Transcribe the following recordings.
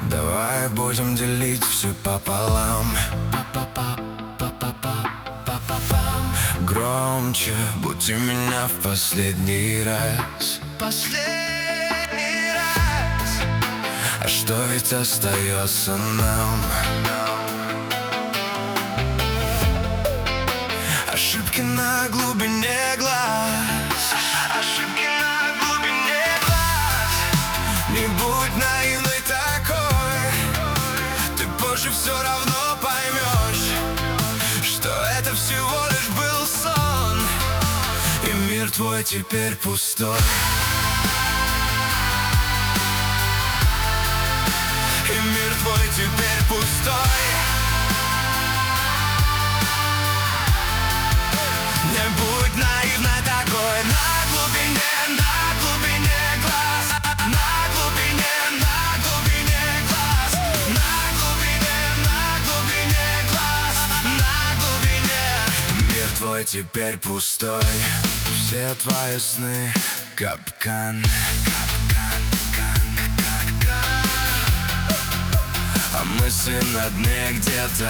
Давай будем делить все пополам. Громче будь у меня в последний раз. Последний раз. А что ведь остается нам? Ошибки на глубине глаз. Ошибки на глубине глаз. Не будь наивной такой. Ты позже все равно поймешь, что это всего лишь был сон, и мир твой теперь пустой. И мир твой теперь пустой. Не будь наивной такой. На глубине глаз. На глубине глаз. На глубине глаз. На глубине. Мир твой теперь пустой. Все твои сны капкан. А мысли на дне где-то.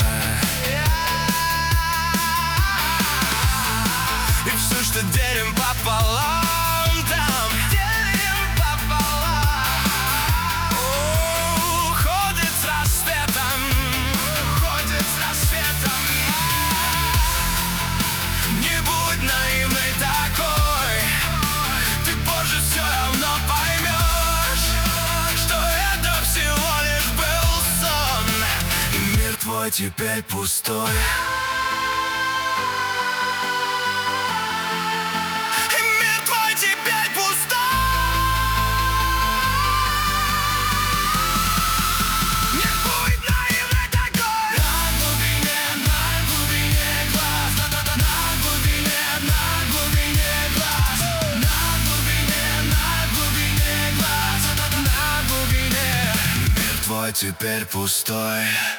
И все, что делим пополам, там делим пополам. Уходит с рассветом. Уходит с рассветом. Не будь наивной такой. Ты позже все равно поймешь, что это всего лишь был сон, и мир твой теперь пустой. Твой теперь пустой.